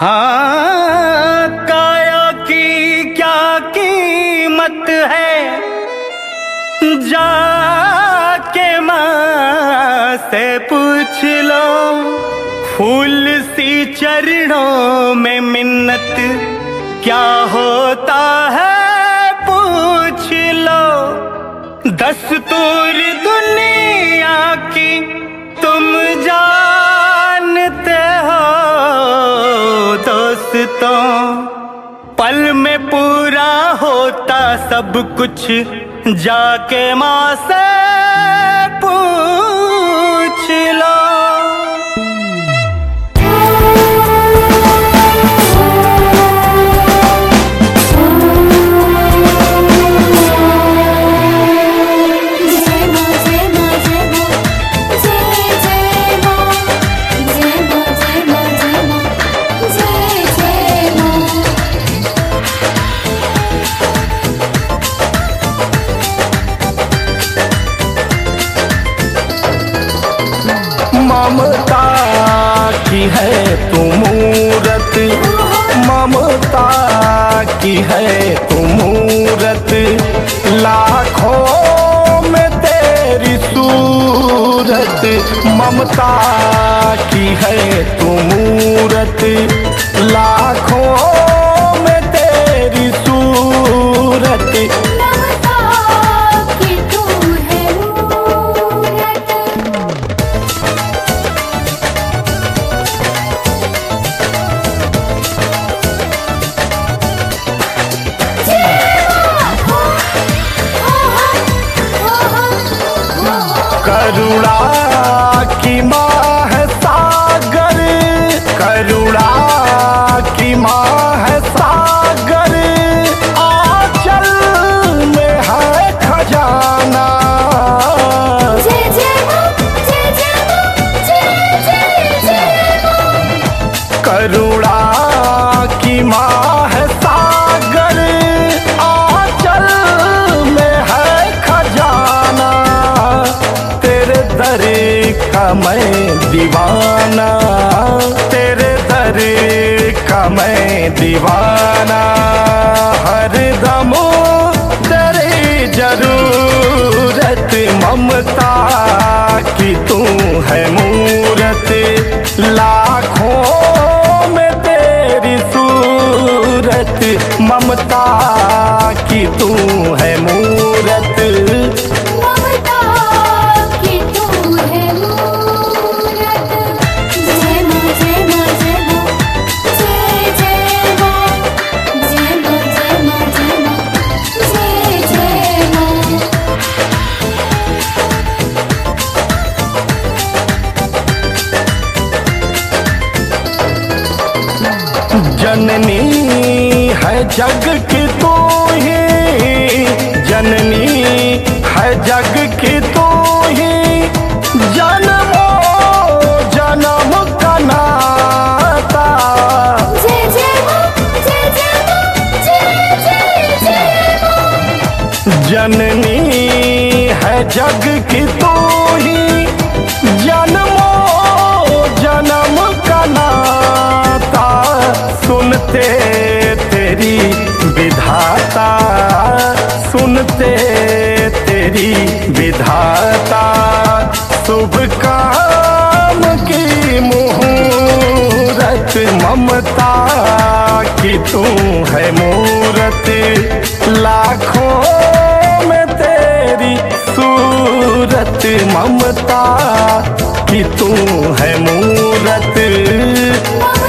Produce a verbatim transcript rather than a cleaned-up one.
हाँ, काया की क्या कीमत है, जाके माँ से पूछ लो। फूल सी चरणों में मिन्नत क्या होता है पूछ लो। दस्तूर दुनिया की तुम जानते हो दोस्तों, पल में पूरा होता सब कुछ जाके माँ से पूछ लो। ममता की है तू मूरत, ममता की है तू मूरत, लाखों में तेरी सूरत। ममता की है तू मूरत, लाखों में तेरी सूरत। करुणा की माँ है सागर, करुणा की माँ है सागर, आंचल में है खजाना। करुणा की माँ है सागर, आंचल में है खजाना। तेरे दर का मैं दीवाना, तेरे दर का मैं दीवाना। हर दम तेरी जरूरत, ममता की तू है मूरत, लाखों में तेरी सूरत। ममता की तू है मूरत। जननी है जग की तू ही, जननी है जग की तू ही, जन्मो जन्म का नाता। जननी है जग की तू ही, जन्मो जन्म का नाता। सुनते तेरी विधाता, सुनते तेरी विधाता, शुभ काम की मुहूर्त। ममता की तू है मूरत, लाखों में तेरी सूरत। ममता की तू है मूरत।